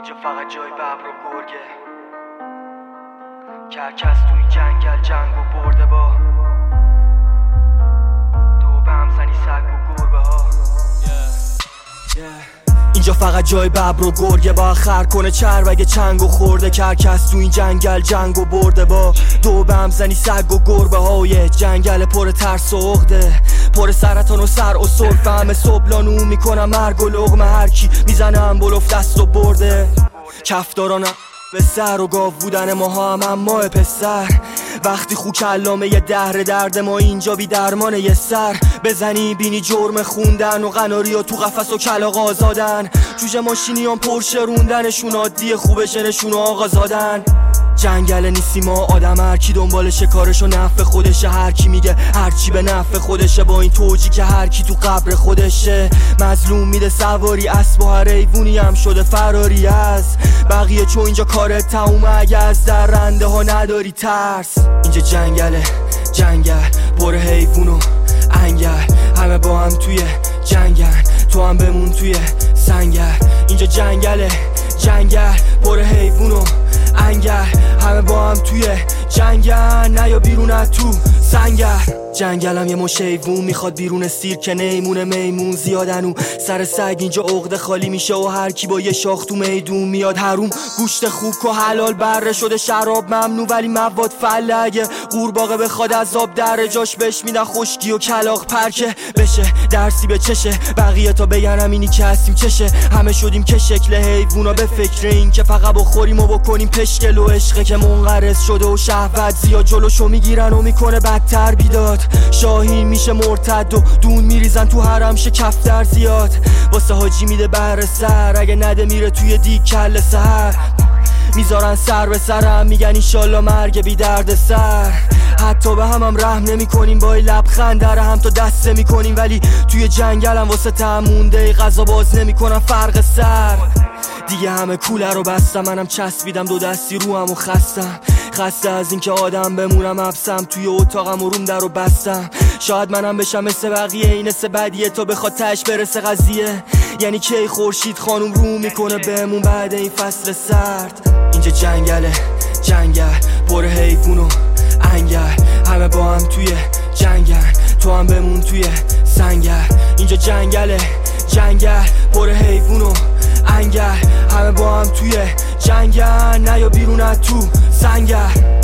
اینجا فقط جای ببر و گرگه، کرکس تو این جنگل جنگ و برده با دو به هم زنی سگ و گربه ها. اینجا فقط جای ببر و گرگه با خر کنه چربگ چنگ و خورده، کرکس تو این جنگل جنگ و برده با دو به هم زنی سگ و گربه ها. یه جنگل پر ترس و عقده، پر سرطان و سر و سرفه، همه صبلانو میکنم مرگ و لقمه، هر کی میزنه انبلوف دست و برده. کفدارانم به سر و گاو بودن ماها هم ماه پسر، وقتی خو کلامه یه درد ما اینجا بی درمانه. یه سر بزنی بینی جرم خوندن و قناری ها تو قفس و کلاغ آزادن، جوجه ماشینیان پرشه روندنشون عادیه، خوبشه نشون آقا زادن. جنگل نیستی ما آدم، هر کی دنبال شکارش و نفع خودشه، هر کی میگه هر چی به نفع خودشه، با این توجی که هر کی تو قبر خودشه. مظلوم میده سواری اسب و هر حیوونی هم شده فراری از بقیه، چون اینجا کارت تمومه اگه از درنده ها نداری ترس. اینجا جنگله، جنگل پر حیوون و انگل، همه با هم توی جنگل، تو هم بمون توی سنگل. اینجا جنگله، جنگل پر حیوون و انگل، همه با هم توی جنگل، نیا بیرون از تو سنگر. جنگلم یه مش حیوون میخواد بیرون سیر که نیمونه، میمون زیادن و سر سگ اینجا عقده خالی میشه و هر کی با یه شاخ تو میدون میاد. حروم گوشت خوک و حلال بره شده، شراب ممنوع ولی مواد فله، اگه قورباغه بخواد از آب در جاش بهش میدن خشکی و کلاغ پرکه بشه. درسی به چشه بقیه تا بگن همینی که هستیم چشه، همه شدیم که شکل حیوونا، به فکر این که فقط بخوریم و بکنیم پشکل و عشقه که منقرض شده و شهوت زیاد جلوشو میگیرن و میکنه بدتر بیداد. شاهین میشه مرتد و دون میریزن تو حرم شه کفتر زیاد، واسه حاجی میده بهر سر، اگه نده میره توی دیگ کل سهر. میذارن سر به سرم میگن ایشالله مرگ بی درد سر، حتی به هم رحم نمی کنیم، با لبخند در هم تا دسته میکنیم، ولی توی جنگلم واسه تمونده غذا باز نمی کنم فرق سر. دیگه همه کوله رو بستم، منم چسبیدم دو دستی رو هم و خسته از این که آدم بمونم حبسم توی اتاقم و روم در رو بستم. شاید منم بشم مثل بقیه، این مثل بدیه تا بخواد تش برسه قضیه، یعنی کی خورشید خانوم رو میکنه بهمون بعد این فصل سرد. اینجا جنگله، جنگل پر حیوون و انگل، همه با هم توی جنگل، تو هم بمون توی سنگل. اینجا جنگله، جنگل پر حیوون و انگل، همه با هم توی جنگل، نیا بیرون از تو سنگل.